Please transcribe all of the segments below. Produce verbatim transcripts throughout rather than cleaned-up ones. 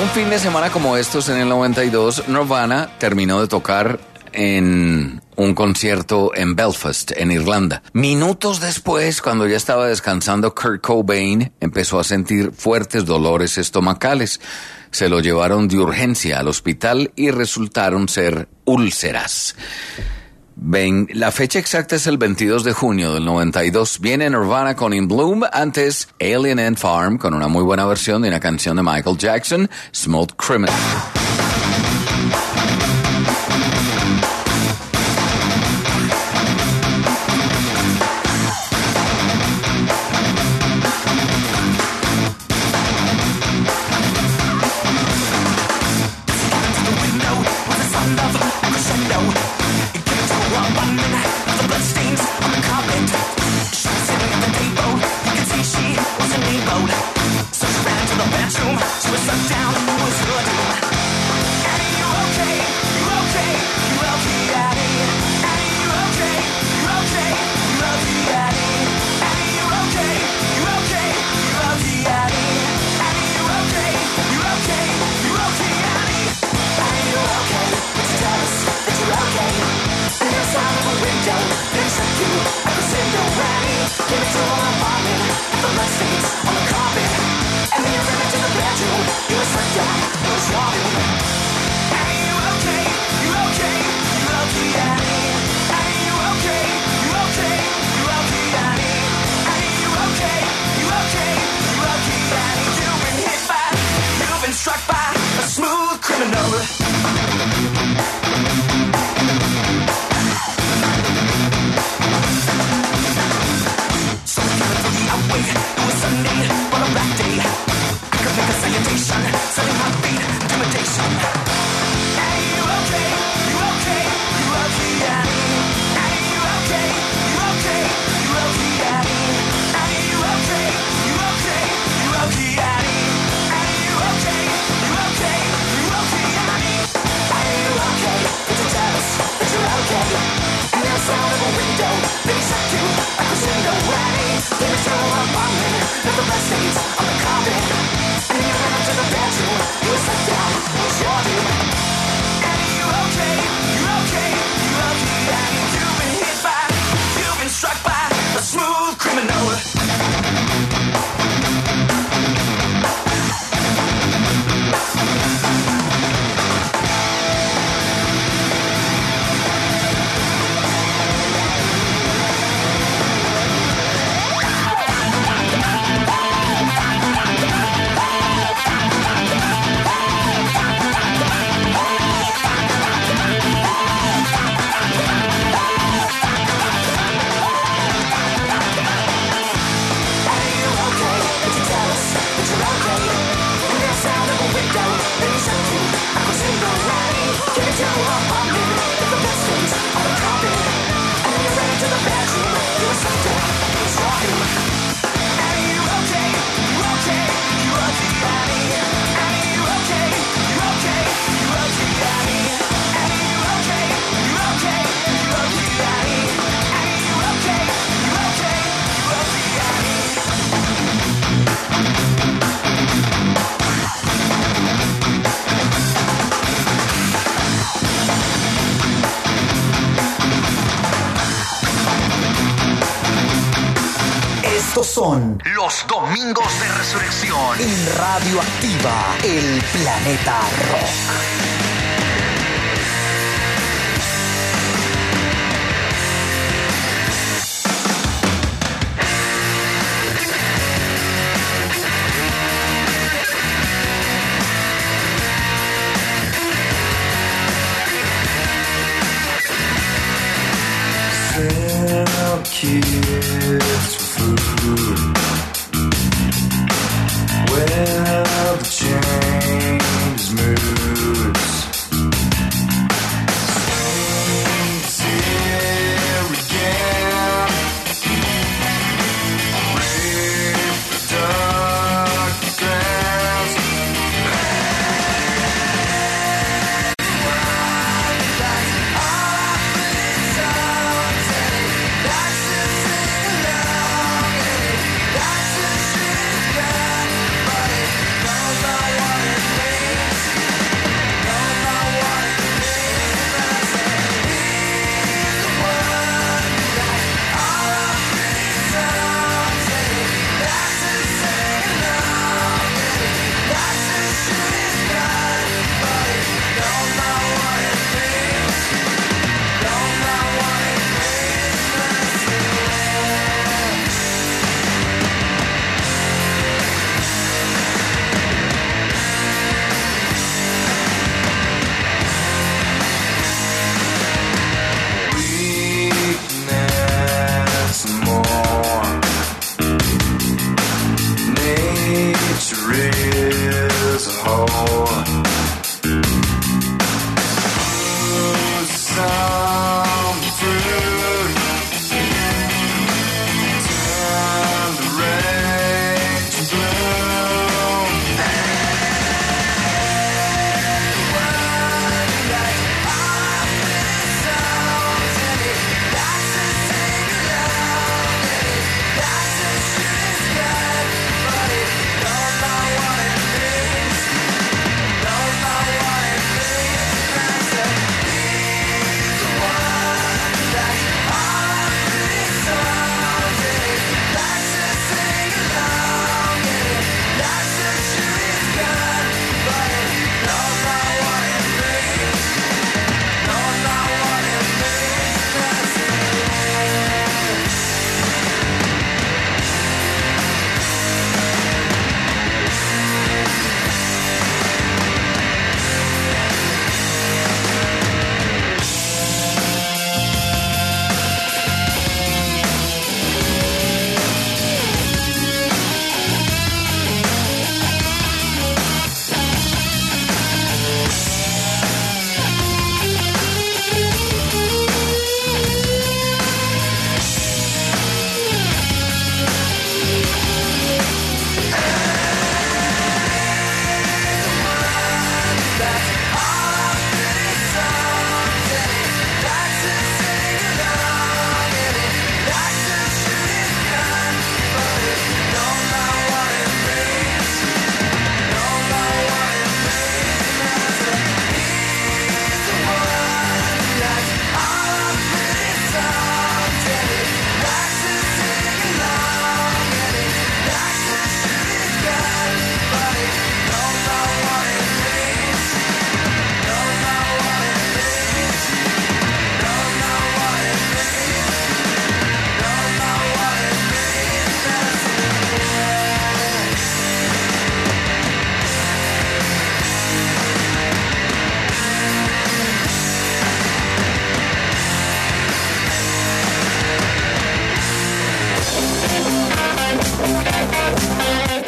un fin de semana como estos, en el noventa y dos, Nirvana terminó de tocar en un concierto en Belfast, en Irlanda. Minutos después, cuando ya estaba descansando, Kurt Cobain empezó a sentir fuertes dolores estomacales. Se lo llevaron de urgencia al hospital y resultaron ser úlceras. Ven, la fecha exacta es el veintidós de junio del noventa y dos. Viene Nirvana con In Bloom, antes Alien Ant Farm con una muy buena versión de una canción de Michael Jackson, Smooth Criminal. Son los domingos de resurrección en Radioactiva, el planeta rock. Sell kids food. Well, the change moods. Saints here again. Rape the dark grass. That's the shit gun, but it knows I wanna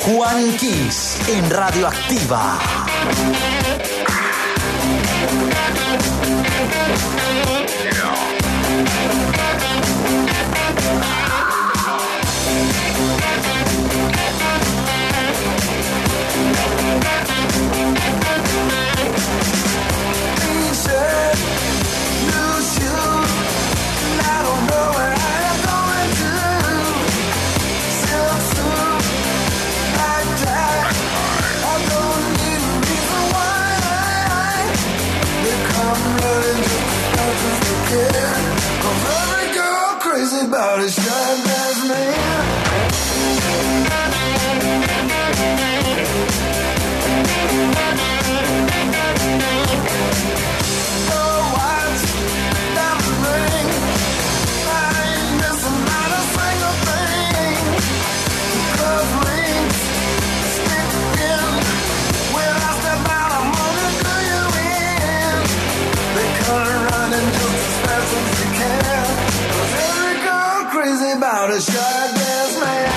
Juan Kiss en Radioactiva. About a shot-glass man. Oh, watch diamond ring. I ain't missing not a single thing. 'Cause rings stick in. When I step out, I'm gonna do you in. They come running just as fast as they can. 'Cause every girl crazy about a shot-glass man.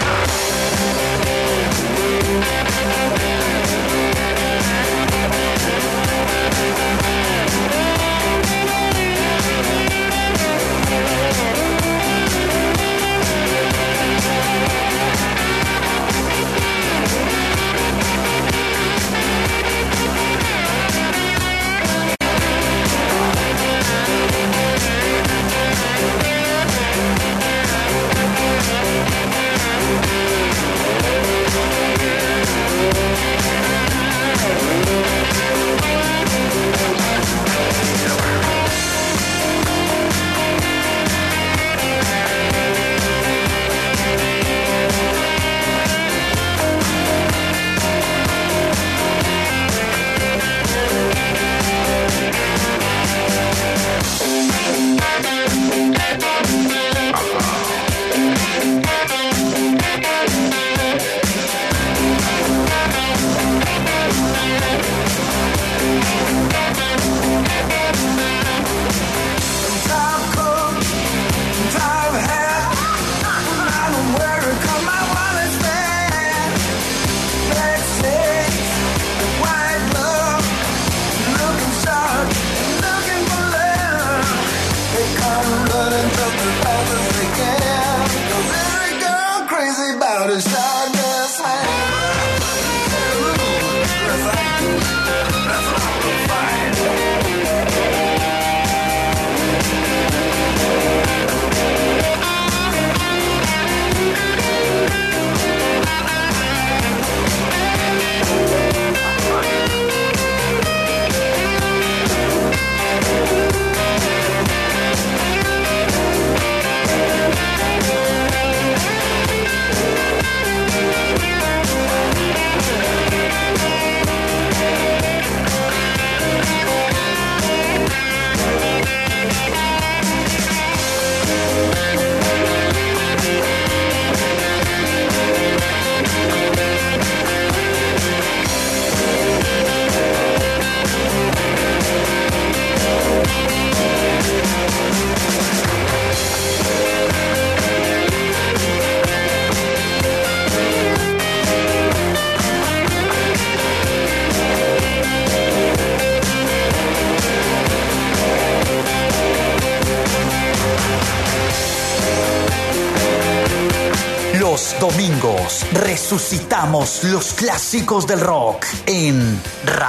Los domingos resucitamos los clásicos del rock en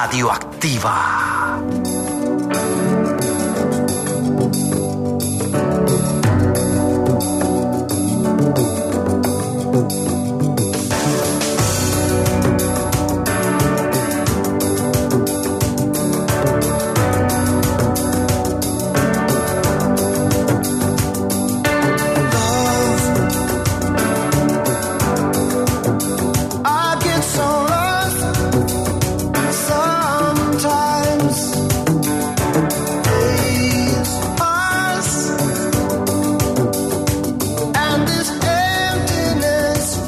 Radioactiva. And this emptiness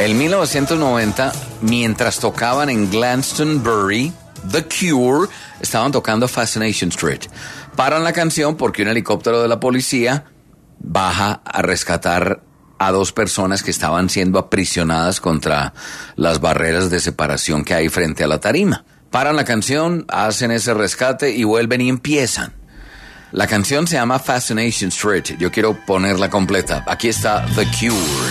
En mil novecientos noventa, mientras tocaban en Glastonbury, The Cure estaban tocando Fascination Street. Paran la canción porque un helicóptero de la policía baja a rescatar a dos personas que estaban siendo aprisionadas contra las barreras de separación que hay frente a la tarima. Paran la canción, hacen ese rescate y vuelven y empiezan. La canción se llama Fascination Street. Yo quiero ponerla completa. Aquí está The Cure.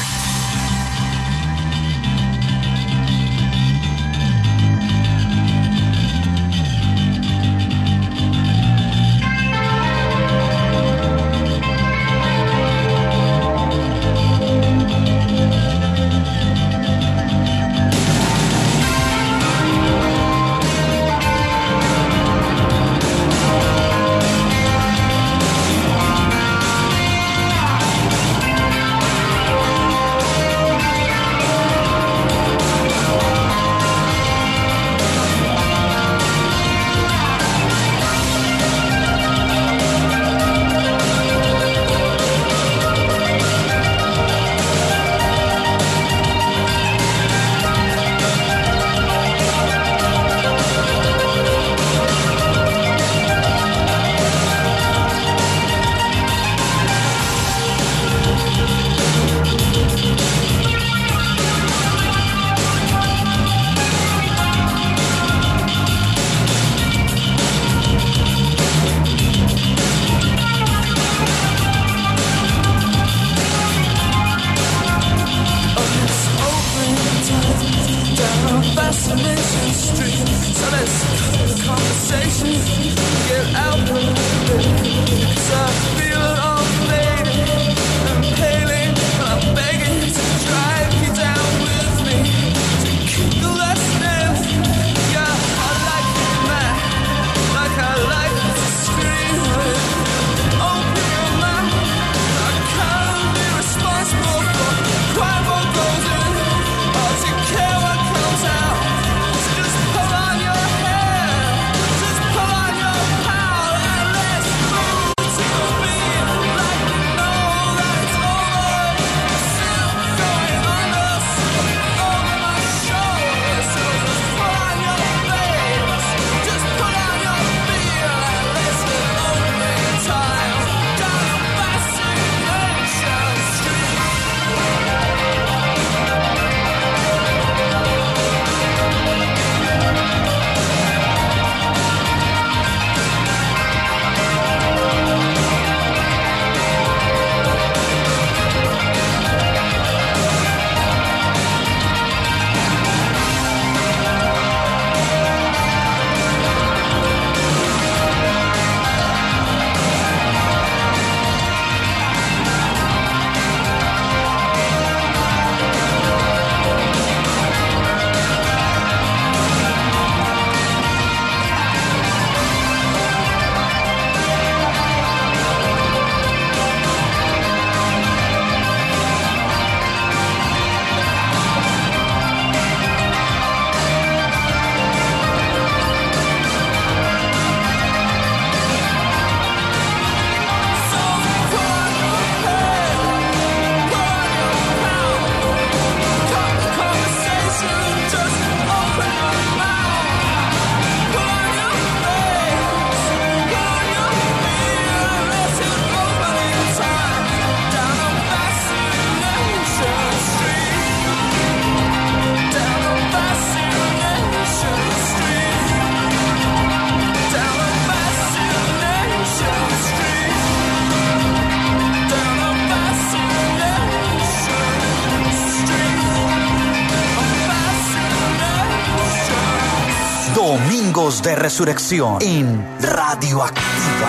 Domingos de Resurrección en Radioactiva.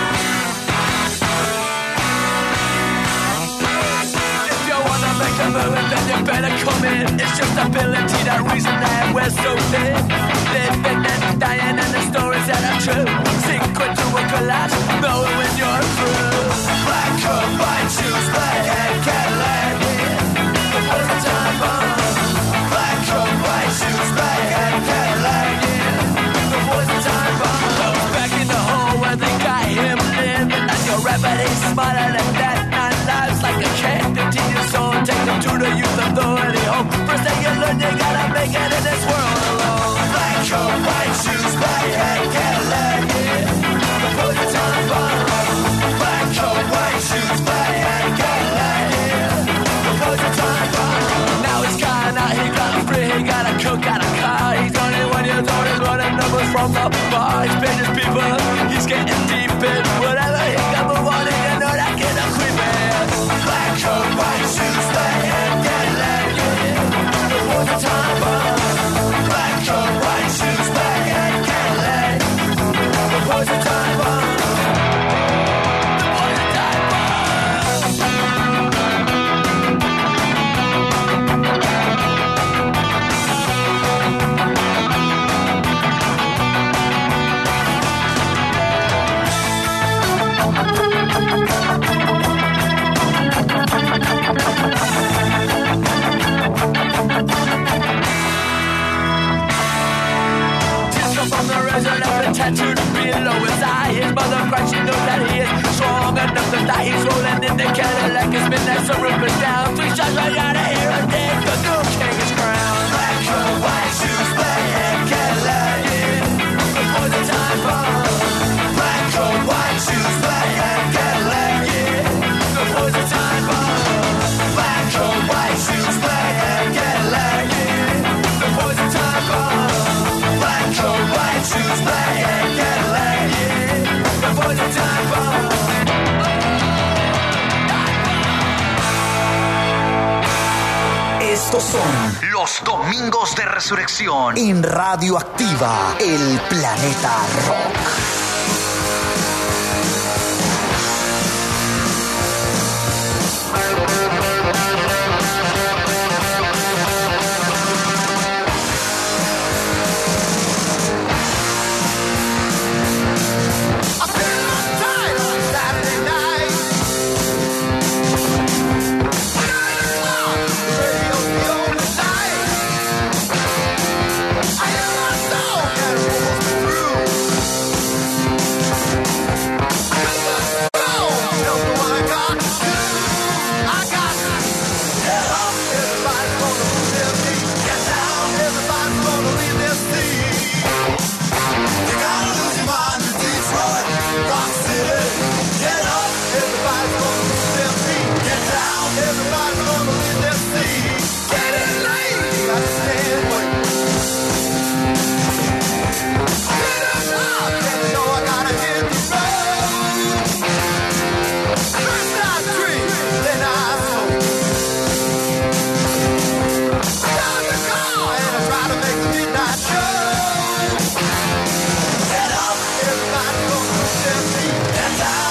Then you better come in. It's just ability, that reason that we're so thin. Living and dying, and the stories that are true. Secret to a collapse, knowing when you're through. Black coat, white shoes, black hat, Cadillac. The was a time bomb. Black coat, white shoes, black hat, Cadillac. The was a time bomb. Goes back in the hole where they got him living, and your remedy smarter than that. Nine lives like a cat, fifteen years old. Take them to the youth authority home. First learn you gotta make it in this world alone. Black coat, white shoes, black hat, Cadillac, yeah. Before the time bomb. Black coat, white shoes, black hat, Cadillac, yeah. Before the time bomb. Now he's gone out, he got free, he got a coat, got a car. He's twenty-one years old, he's running numbers from the bar. He's paying his people, he's getting deep in whatever he can move on, and you know that kid a creepin'. Black coat, white shoes, black hat, Cadillac, yeah. Before the time bomb. Black coat, white shoes, black hat, Cadillac. Before the time bomb. Before the time tattooed below his eye. His mother cries, she knows that he is strong enough to die. He's rolling in the Cadillac, his midnight sunroof is down. Three shots right out of here and dead, the new king is crowned. Black coat, white shoes, black hat, Cadillac, yeah. Before the time bomb. Black coat, white shoes, black hat, Cadillac, yeah. Before the time bomb. Black coat, white shoes, black hat, Cadillac, yeah. Before the time bomb. Black coat, white shoes, black hat, Cadillac, yeah. Before the time bomb. Estos son los Domingos de Resurrección en Radioactiva, el Planeta Rock. Get up, everybody, go to the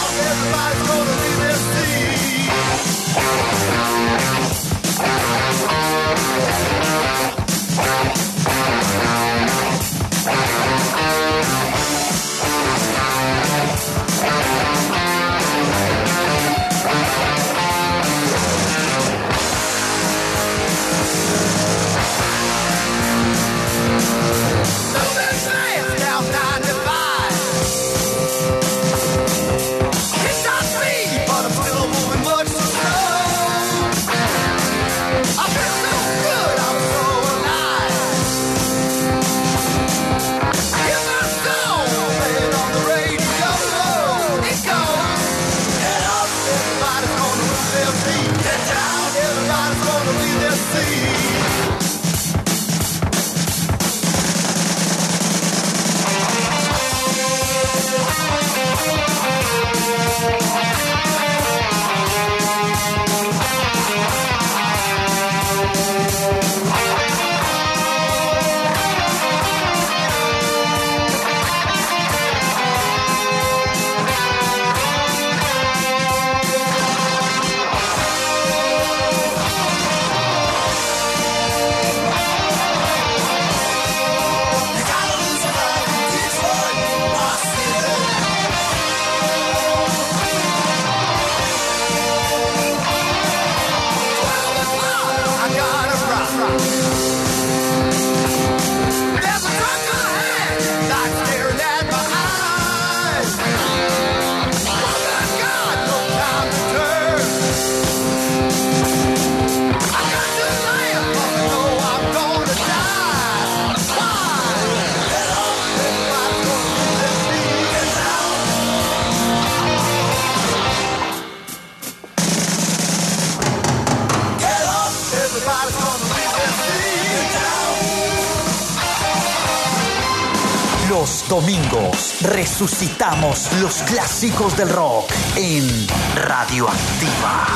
domingos resucitamos los clásicos del rock en Radioactiva.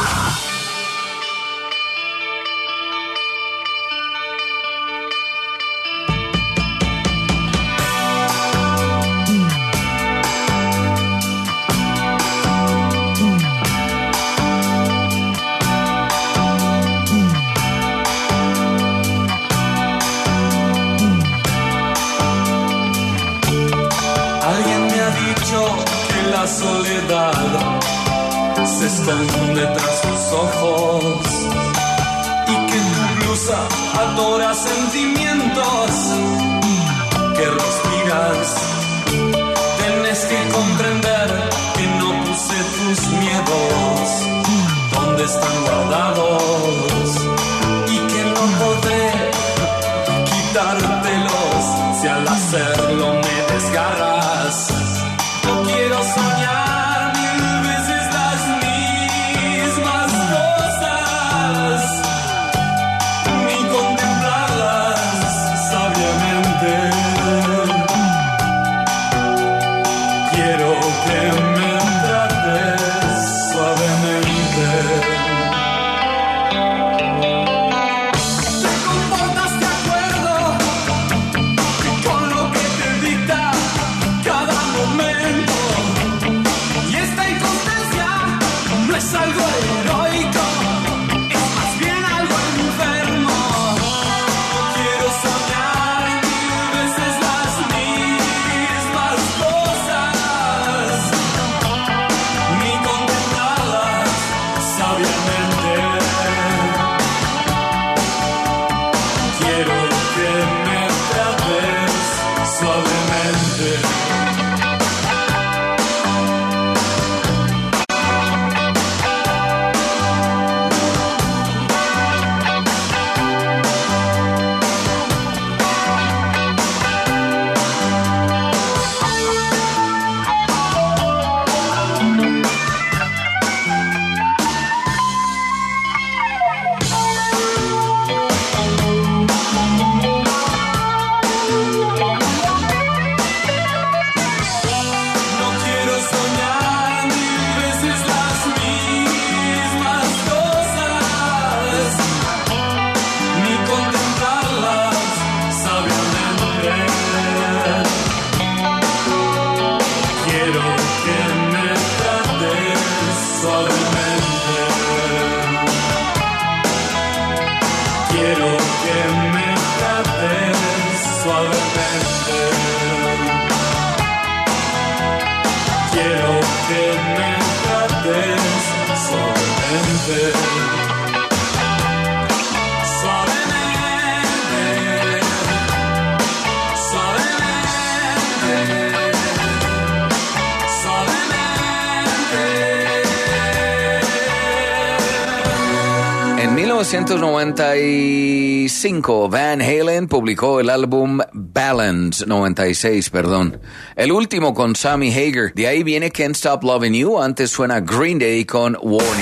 Soledad se esconde tras tus ojos y que tu blusa adora sentimientos que respiras. Tienes que comprender que no puse tus miedos donde están guardados y que no podré quitártelos si al hacerlo me desgarras. No quiero soñar mil veces las mismas cosas, ni contemplarlas sabiamente. Quiero que me trates suavemente. Te comportas de acuerdo con lo que te dicta cada momento. Es algo heroico, es más bien algo enfermo. No quiero soñar mil veces las mismas cosas, ni contemplarlas sabiamente. Quiero que me trates suavemente. En mil novecientos noventa y cinco, Van Halen publicó el álbum Balance, noventa y seis, perdón. El último con Sammy Hagar. De ahí viene Can't Stop Loving You. Antes suena Green Day con Warning.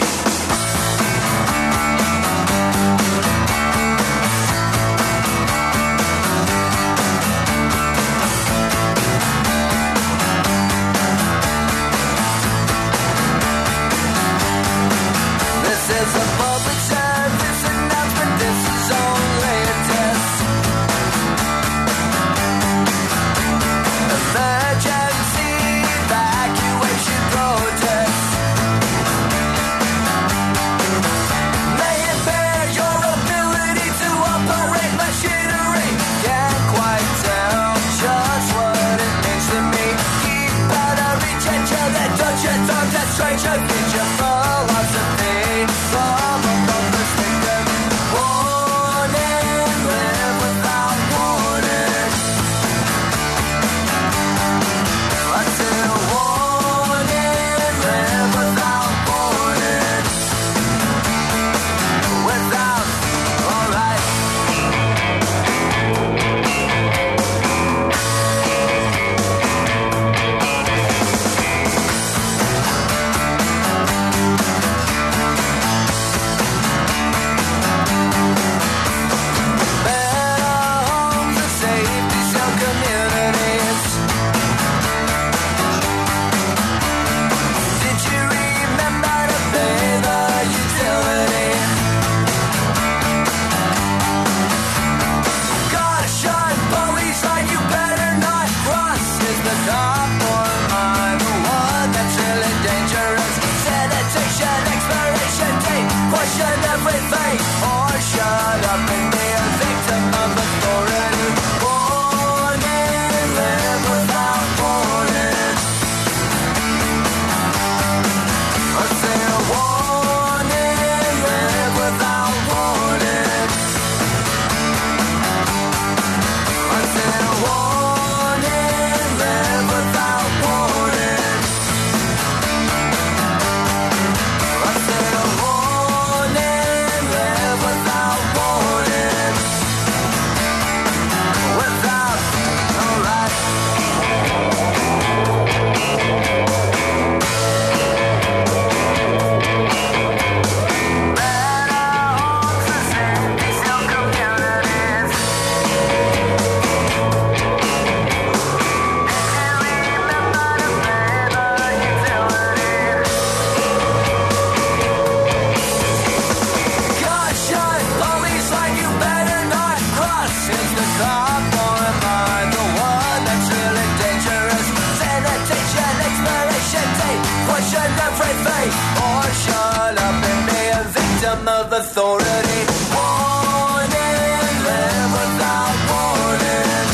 some of authority. Warning, live without warning.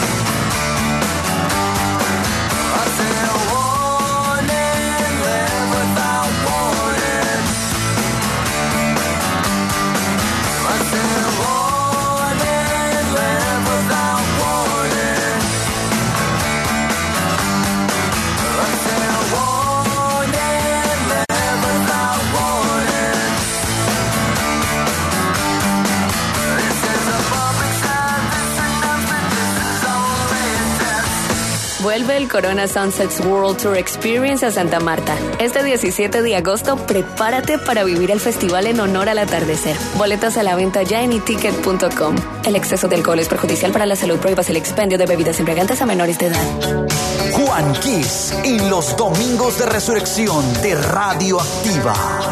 I said warning, live without warning. I said warning, live without warning. I said warning, live without warning. This is a public service announcement, this is only a test. Vuelve el Corona Sunsets World Tour Experience a Santa Marta. Este diecisiete de agosto, prepárate para vivir el festival en honor al atardecer. Boletas a la venta ya en iticket punto com. El exceso de alcohol es perjudicial para la salud. Prohíbas el expendio de bebidas embriagantes a menores de edad. Juan Kiss en los domingos de resurrección de Radioactiva.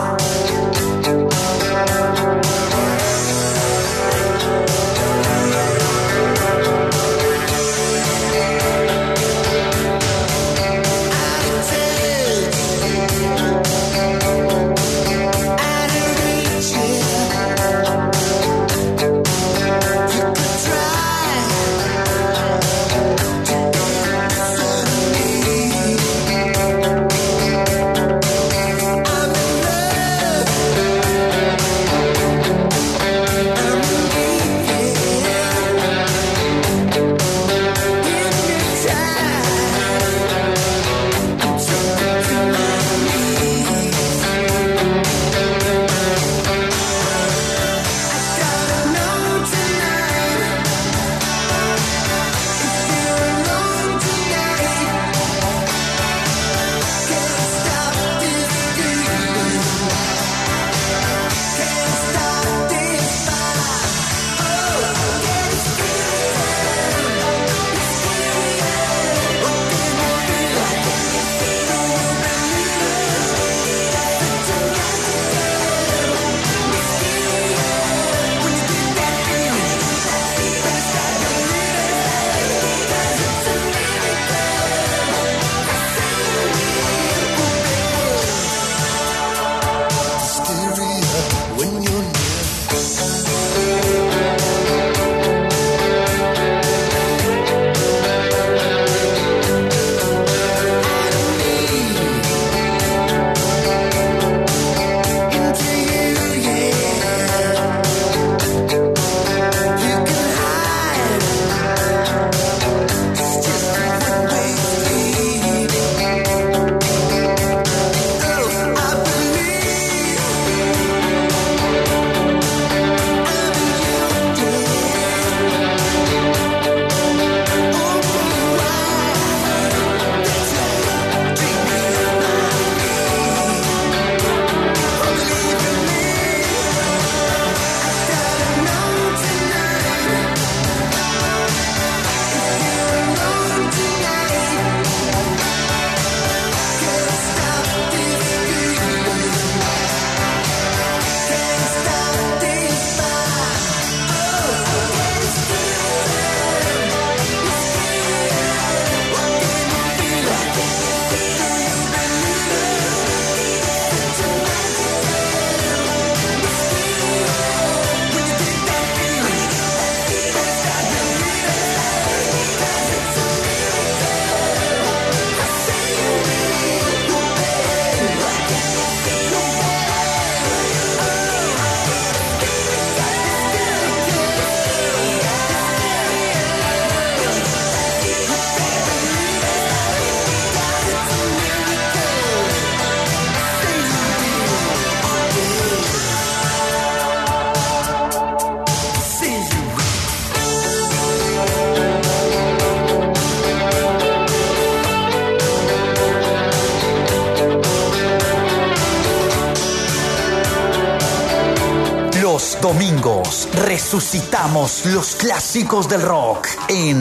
Los domingos resucitamos los clásicos del rock en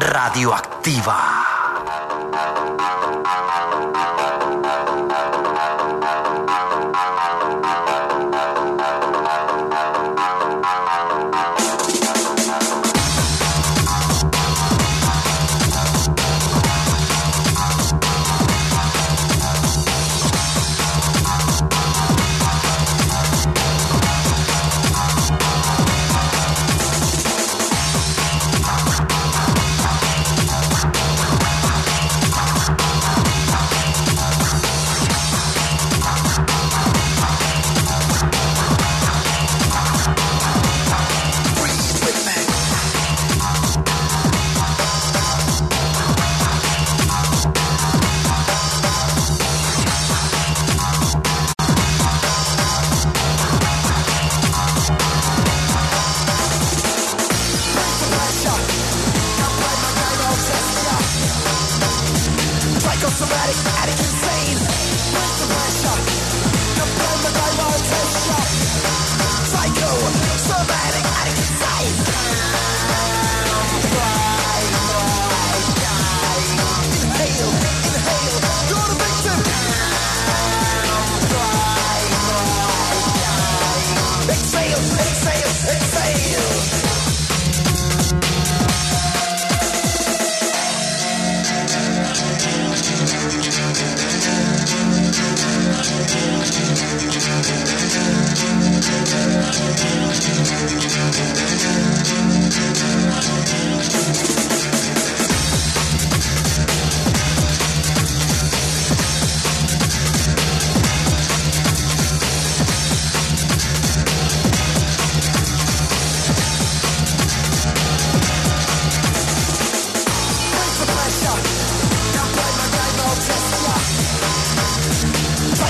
Radioactiva.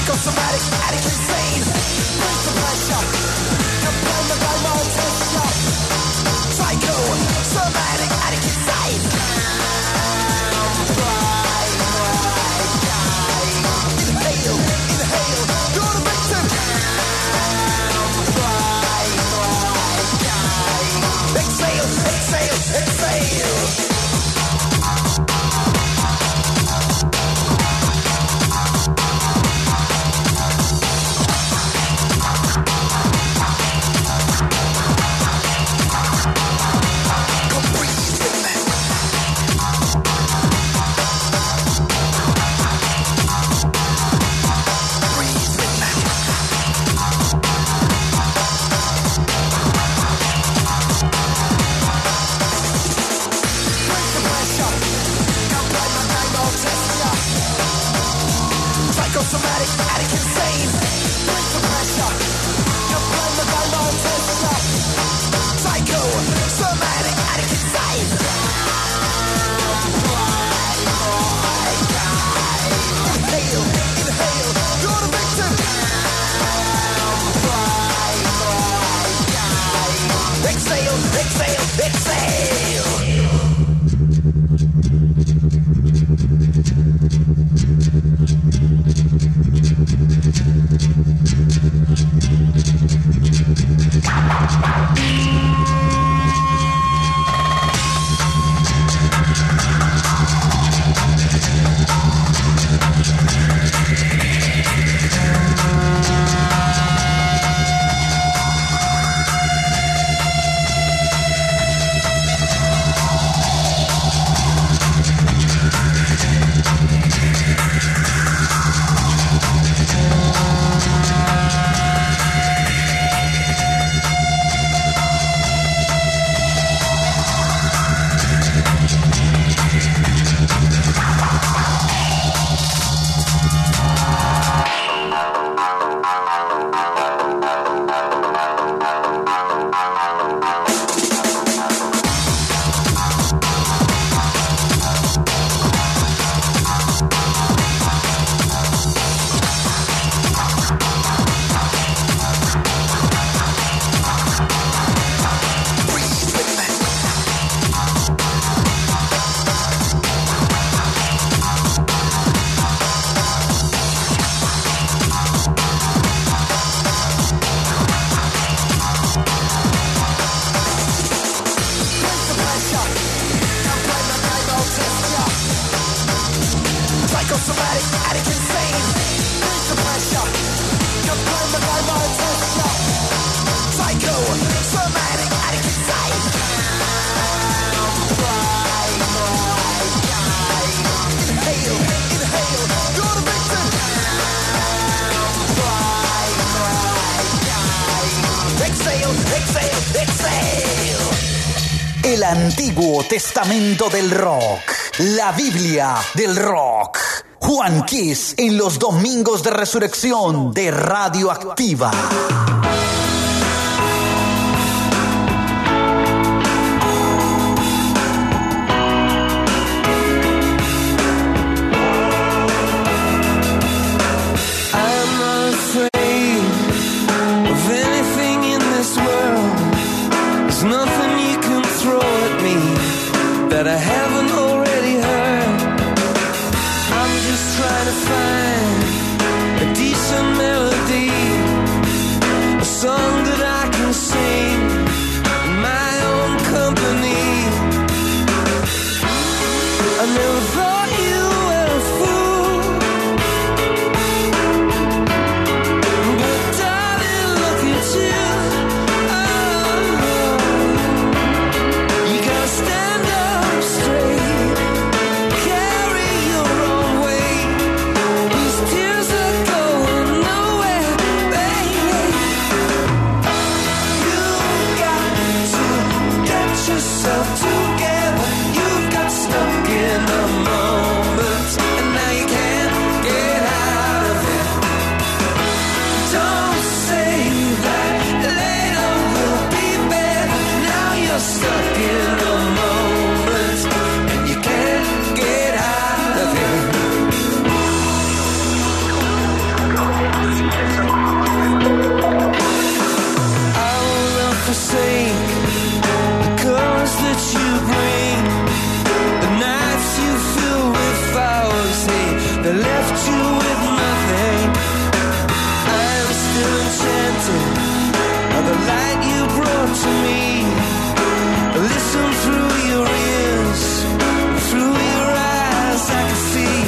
Psychosomatic, addict, insane. Brings the pressure. You're playing the game on test shot. Psycho, somatic, addict, insane. Right, right, right. Inhale, inhale. You're the victim. Right, right, right. Exhale, exhale, exhale. Psychosomatic, addict, insane. Brings the pressure. You're playing the game on test shot. Psycho, somatic, addict, insane. Right, right, right. Inhale, inhale. You're the victim. Right, right, right. Exhale, exhale, exhale. Psychosomatic, addict, insane. Brings the pressure. You're playing the game on test shot. Psycho, somatic, addict, insane. Right, right, right. Inhale, inhale. You're the victim. Right, right, right. Exhale, exhale, exhale. El Antiguo Testamento del Rock. La Biblia del Rock. Juan Kiss en los domingos de resurrección de Radioactiva. I'm not afraid of anything in this world. There's nothing you can throw at me that I haven't already heard. I'm just trying to find a decent melody forsake the colors that you bring, the nights you fill with flowers, hey, they left you with nothing. I'm still enchanted by the light you brought to me. Listen through your ears, through your eyes, I can see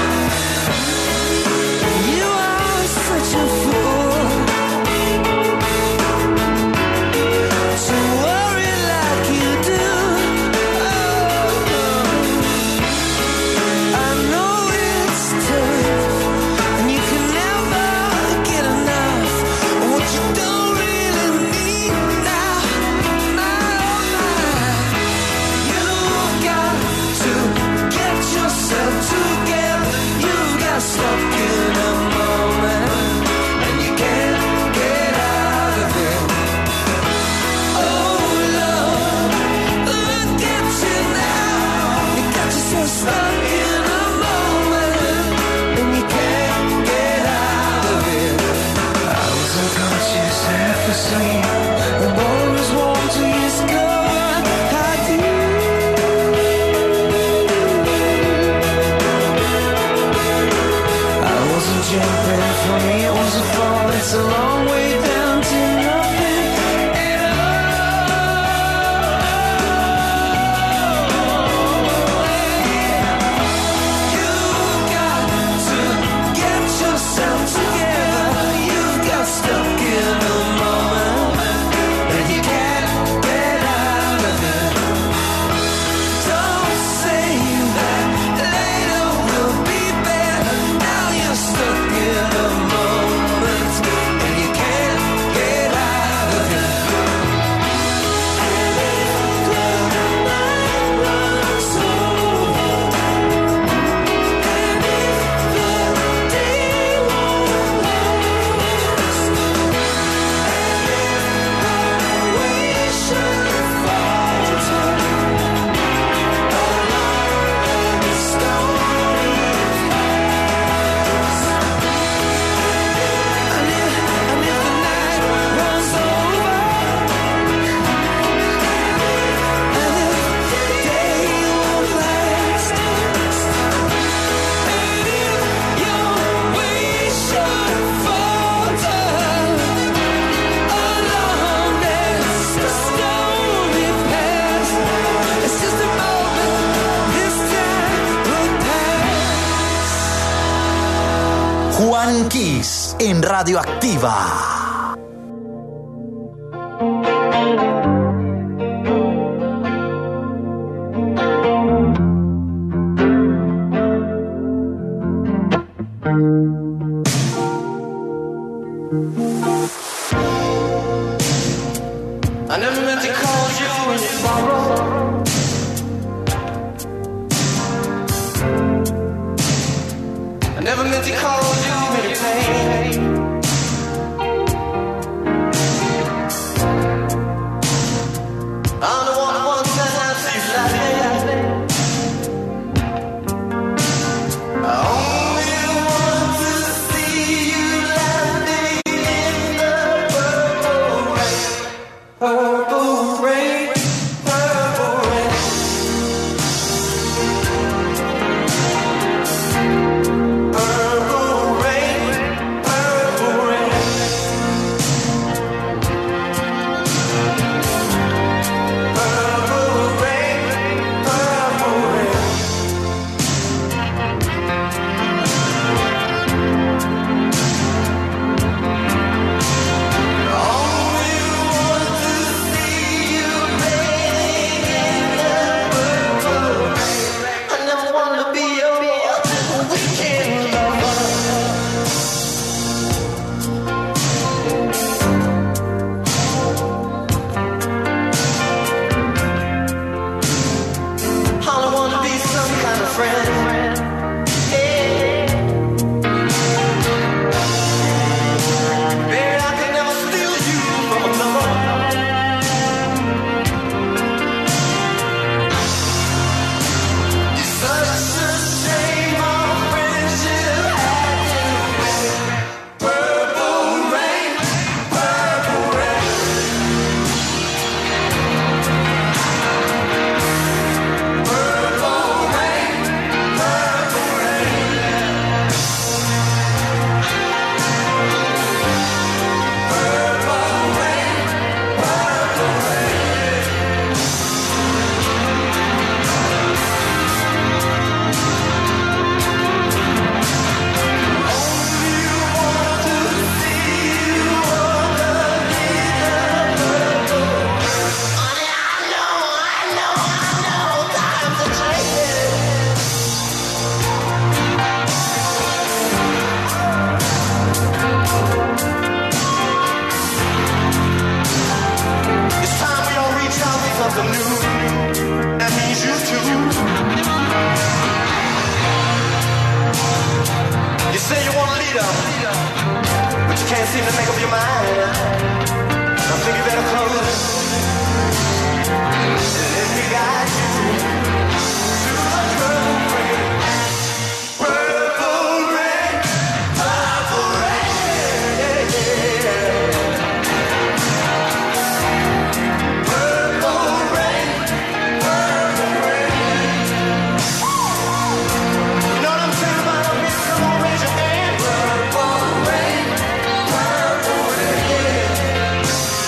you are such a fool to worry like you do. Oh, I know it's tough, and you can never get enough of what you don't really need now. Stuck in a moment, and you can't get out of it. Oh Lord, look at you now. You got yourself stuck in a moment, and you can't get out of it. I was unconscious, half asleep. The bone was warm to your skull. How deep? Jumping for me, it was a fall. It's a long way down to nothing at all. You got to get yourself together. You got stuck in a moment, and you can't get out of it. Don't say that later will be better. Now you're stuck in a moment, and you can't get out of it. And if the night runs over, and if the day won't last, and if we should falter along the stony paths, and if, and if the night runs over, and if the day won't last, and if your way should falter along this stony path, it's just a moment, this time will pass. Juan Kiss en Radioactiva. I never meant to call you in sorrow. I never meant to cause you any pain. I'm the one who wants to have you laughing. I only want to see you laughing in the purple rain. Purple rain, purple rain. Purple can't seem to make up your mind. I think you better close and let me guide you to the purple rain. Purple rain, purple rain. Purple rain, purple rain. You know what I'm saying about up here? Come on, raise your hand. Purple rain, purple rain.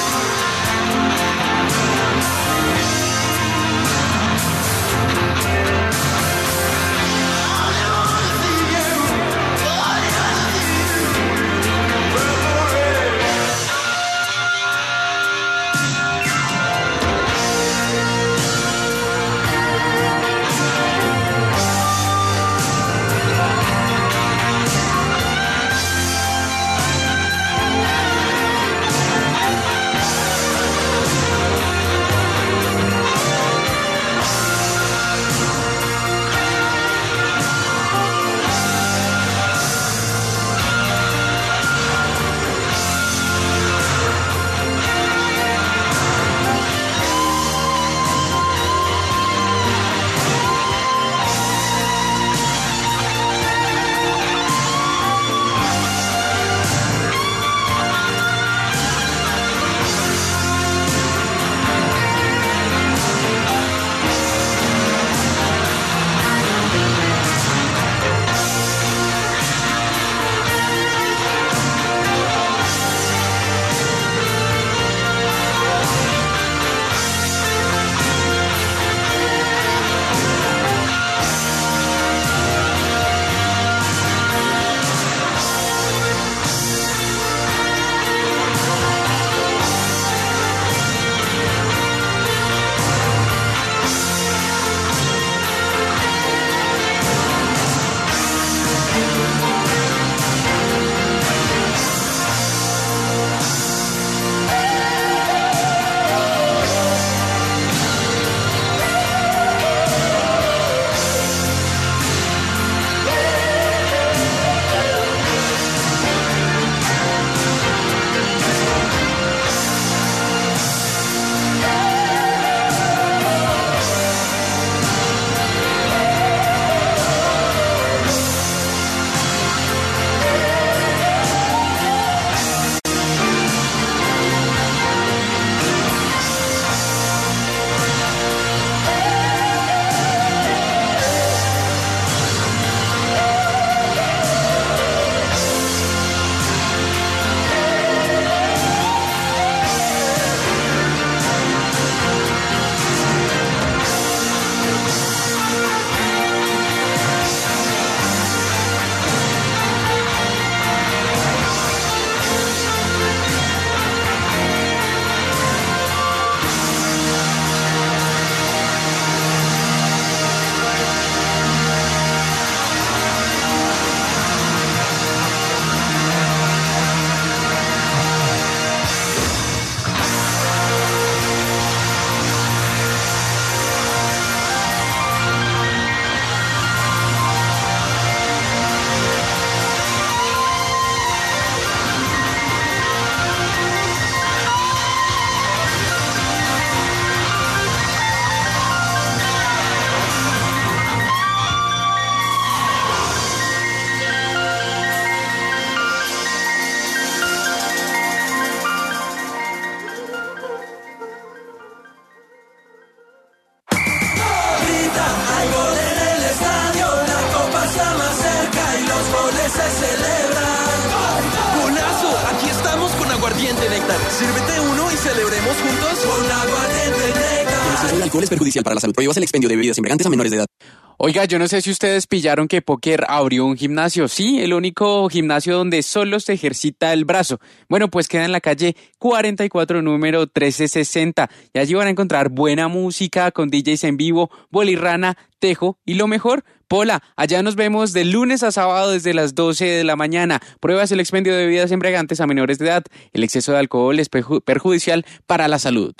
aguardiente néctar. Sírvete uno y celebremos juntos con aguardiente néctar. El exceso de alcohol es perjudicial para la salud. Prohíbas el expendio de bebidas embriagantes a menores de edad. Oiga, yo no sé si ustedes pillaron que Poker abrió un gimnasio. Sí, el único gimnasio donde solo se ejercita el brazo. Bueno, pues queda en la calle cuarenta y cuatro, número trece sesenta. Y allí van a encontrar buena música con D Js en vivo, bolirrana, tejo y lo mejor, pola. Allá nos vemos de lunes a sábado desde las doce de la mañana. Pruebas el expendio de bebidas embriagantes a menores de edad. El exceso de alcohol es perju- perjudicial para la salud.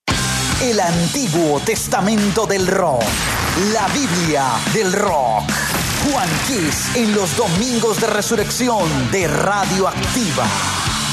El Antiguo Testamento del Rock. La Biblia del Rock. Juan Kiss en los domingos de resurrección de Radioactiva.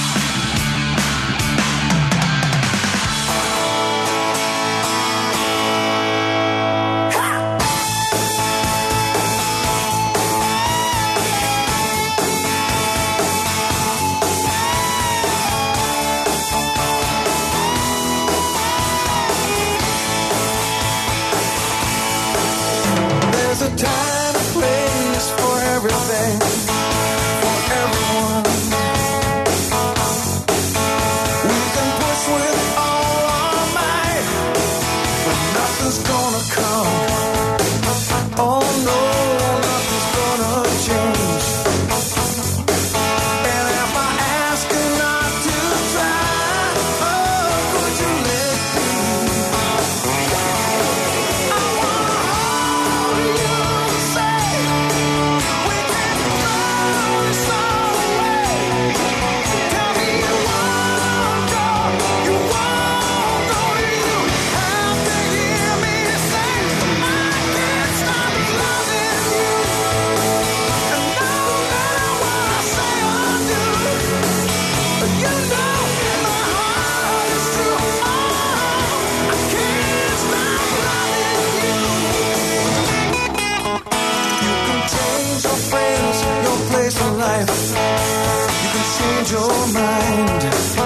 your mind.